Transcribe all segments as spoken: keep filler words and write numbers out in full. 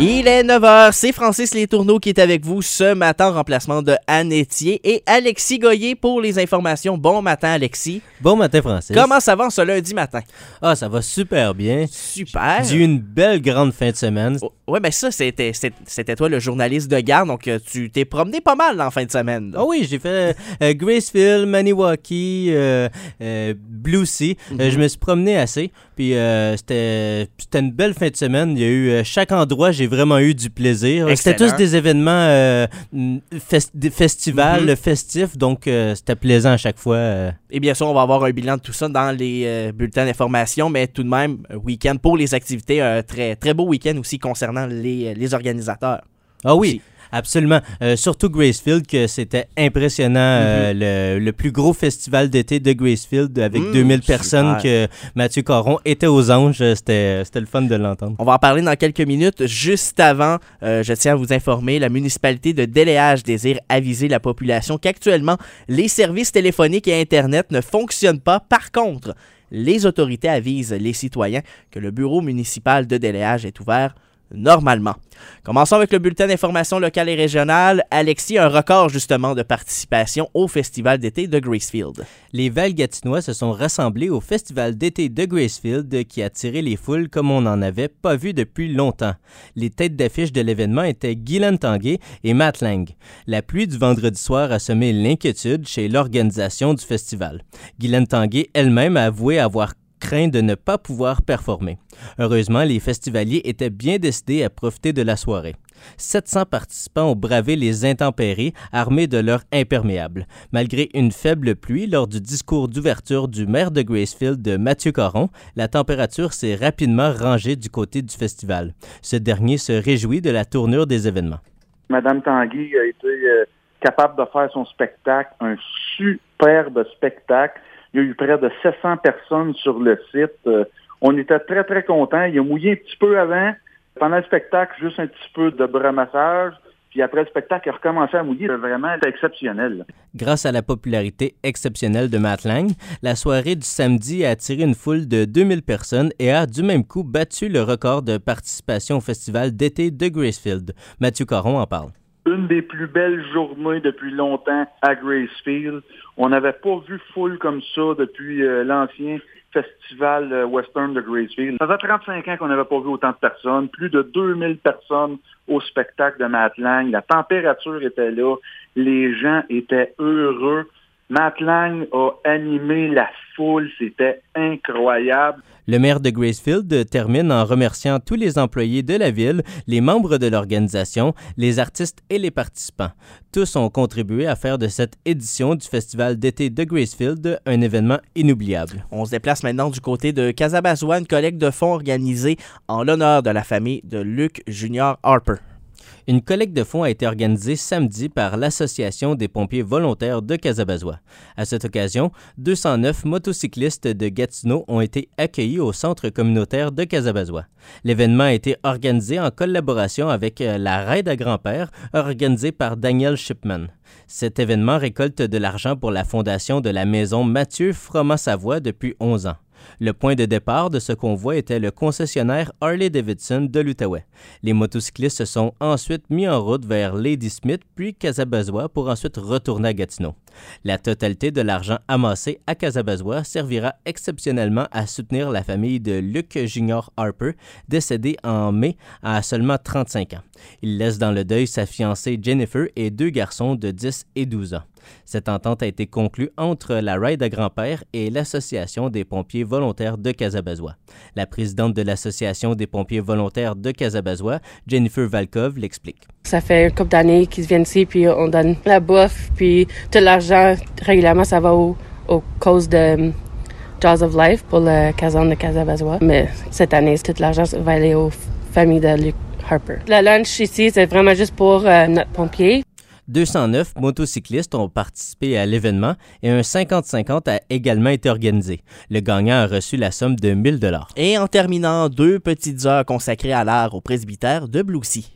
Il est neuf heures, c'est Francis Letourneau qui est avec vous ce matin en remplacement de Anne Etier et Alexis Goyer pour les informations. Bon matin, Alexis. Bon matin, Francis. Comment ça va en ce lundi matin? Ah, ça va super bien. Super. J'ai eu une belle grande fin de semaine. Oh, ouais, ben ça, c'était, c'était toi le journaliste de garde, donc tu t'es promené pas mal en fin de semaine. Ah oh oui, j'ai fait euh, Graceville, Maniwaki, euh, euh, Blue Sea. Mm-hmm. Euh, je me suis promené assez, puis euh, c'était, c'était une belle fin de semaine. Il y a eu euh, chaque endroit, j'ai vraiment eu du plaisir. Excellent. C'était tous des événements euh, fest- des festivals, mm-hmm. festifs, donc euh, c'était plaisant à chaque fois. Euh. Et bien sûr, on va avoir un bilan de tout ça dans les euh, bulletins d'information, mais tout de même, un week-end pour les activités, un très, très beau week-end aussi concernant les, les organisateurs. Ah oui, aussi. Absolument. Euh, surtout Gracefield, que c'était impressionnant. Mm-hmm. euh, le, le plus gros festival d'été de Gracefield avec mmh, deux mille personnes que Mathieu Caron était aux anges. C'était, c'était le fun de l'entendre. On va en parler dans quelques minutes. Juste avant, euh, je tiens à vous informer, la municipalité de Déléage désire aviser la population qu'actuellement, les services téléphoniques et Internet ne fonctionnent pas. Par contre, les autorités avisent les citoyens que le bureau municipal de Déléage est ouvert normalement. Commençons avec le bulletin d'information locale et régionale. Alexis, un record justement de participation au festival d'été de Gracefield. Les Val-Gatinois se sont rassemblés au festival d'été de Gracefield qui a attiré les foules comme on n'en avait pas vu depuis longtemps. Les têtes d'affiche de l'événement étaient Guylaine Tanguay et Matt Lang. La pluie du vendredi soir a semé l'inquiétude chez l'organisation du festival. Guylaine Tanguay elle-même a avoué avoir craint de ne pas pouvoir performer. Heureusement, les festivaliers étaient bien décidés à profiter de la soirée. sept cents participants ont bravé les intempéries armés de leurs imperméables. Malgré une faible pluie, lors du discours d'ouverture du maire de Gracefield, Mathieu Caron, la température s'est rapidement rangée du côté du festival. Ce dernier se réjouit de la tournure des événements. Madame Tanguay a été euh, capable de faire son spectacle, un superbe spectacle. Il y a eu près de sept cents personnes sur le site. Euh, on était très, très contents. Il a mouillé un petit peu avant. Pendant le spectacle, juste un petit peu de bras massage. Puis après le spectacle, il a recommencé à mouiller. C'était vraiment exceptionnel. Grâce à la popularité exceptionnelle de Matt Lang, la soirée du samedi a attiré une foule de deux mille personnes et a, du même coup, battu le record de participation au festival d'été de Gracefield. Mathieu Caron en parle. Une des plus belles journées depuis longtemps à Gracefield. On n'avait pas vu foule comme ça depuis euh, l'ancien festival euh, western de Gracefield. Ça faisait trente-cinq ans qu'on n'avait pas vu autant de personnes. Plus de deux mille personnes au spectacle de Matt Lang. La température était là. Les gens étaient heureux. Matt Lang a animé la foule. C'était incroyable. Le maire de Gracefield termine en remerciant tous les employés de la ville, les membres de l'organisation, les artistes et les participants. Tous ont contribué à faire de cette édition du festival d'été de Gracefield un événement inoubliable. On se déplace maintenant du côté de Casabazois, une collecte de fonds organisée en l'honneur de la famille de Luc Junior Harper. Une collecte de fonds a été organisée samedi par l'Association des pompiers volontaires de Casabazois. À cette occasion, deux cent neuf motocyclistes de Gatineau ont été accueillis au centre communautaire de Casabazois. L'événement a été organisé en collaboration avec la Raid à grand-père, organisée par Daniel Shipman. Cet événement récolte de l'argent pour la fondation de la maison Mathieu Froment-Savoie depuis onze ans. Le point de départ de ce convoi était le concessionnaire Harley-Davidson de l'Outaouais. Les motocyclistes se sont ensuite mis en route vers Ladysmith puis Casabazois pour ensuite retourner à Gatineau. La totalité de l'argent amassé à Casabazois servira exceptionnellement à soutenir la famille de Luc Junior Harper, décédé en mai à seulement trente-cinq ans. Il laisse dans le deuil sa fiancée Jennifer et deux garçons de dix et douze ans. Cette entente a été conclue entre la Raid à grand-père et l'Association des pompiers volontaires de Casabazois. La présidente de l'Association des pompiers volontaires de Casabazois, Jennifer Valkov, l'explique. Ça fait une couple d'années qu'ils viennent ici, puis on donne la bouffe, puis tout l'argent, régulièrement, ça va au, aux causes de um, Jaws of Life pour la caserne de Casabazois. Mais cette année, tout l'argent va aller aux familles de Luc Harper. Le lunch ici, c'est vraiment juste pour euh, notre pompier. deux cent neuf motocyclistes ont participé à l'événement et un cinquante cinquante a également été organisé. Le gagnant a reçu la somme de mille dollars. Et en terminant, deux petites heures consacrées à l'art au presbytère de Blue Sea.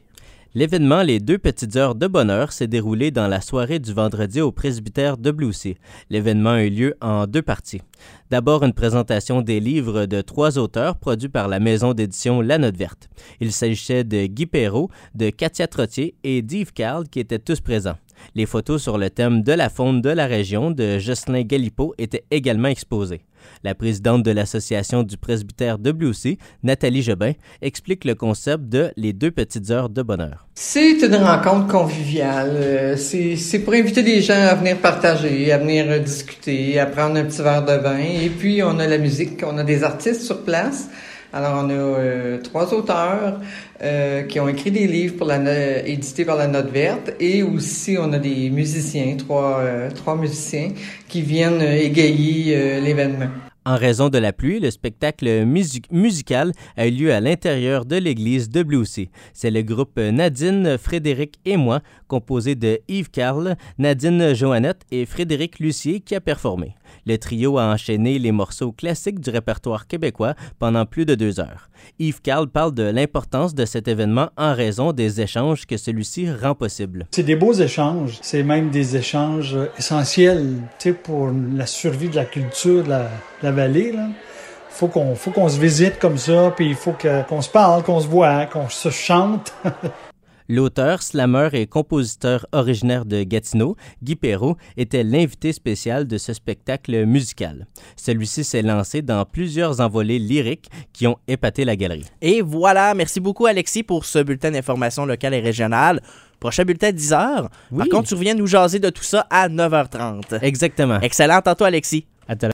L'événement Les deux petites heures de bonheur s'est déroulé dans la soirée du vendredi au presbytère de W C. L'événement a eu lieu en deux parties. D'abord, une présentation des livres de trois auteurs produits par la maison d'édition La Note Verte. Il s'agissait de Guy Perrault, de Katia Trottier et d'Yves Carle qui étaient tous présents. Les photos sur le thème de la faune de la région de Jocelyn Galipeau étaient également exposées. La présidente de l'association du presbytère de W C, Nathalie Jobin, explique le concept de Les deux petites heures de bonheur. C'est une rencontre conviviale. Euh, c'est, c'est pour inviter les gens à venir partager, à venir euh, discuter, à prendre un petit verre de vin. Et puis, on a la musique, on a des artistes sur place. Alors, on a euh, trois auteurs euh, qui ont écrit des livres pour la no- édités par la Note Verte, et aussi on a des musiciens, trois, euh, trois musiciens qui viennent euh, égayer euh, l'événement. En raison de la pluie, le spectacle music- musical a eu lieu à l'intérieur de l'église de W C. C'est le groupe Nadine, Frédéric et moi, composé de Yves Carle, Nadine Joannette et Frédéric Lucier, qui a performé. Le trio a enchaîné les morceaux classiques du répertoire québécois pendant plus de deux heures. Yves Carle parle de l'importance de cet événement en raison des échanges que celui-ci rend possible. C'est des beaux échanges, c'est même des échanges essentiels, tu sais, pour la survie de la culture de la, de la vallée, là. Faut qu'on, faut qu'on se visite comme ça, puis il faut que, qu'on se parle, qu'on se voit, qu'on se chante. L'auteur, slameur et compositeur originaire de Gatineau, Guy Perrault, était l'invité spécial de ce spectacle musical. Celui-ci s'est lancé dans plusieurs envolées lyriques qui ont épaté la galerie. Et voilà, merci beaucoup Alexis pour ce bulletin d'information locale et régionale. Prochain bulletin à dix heures. Oui. Par contre, tu reviens nous jaser de tout ça à neuf heures trente. Exactement. Excellent, tantôt Alexis. À tout à l'heure.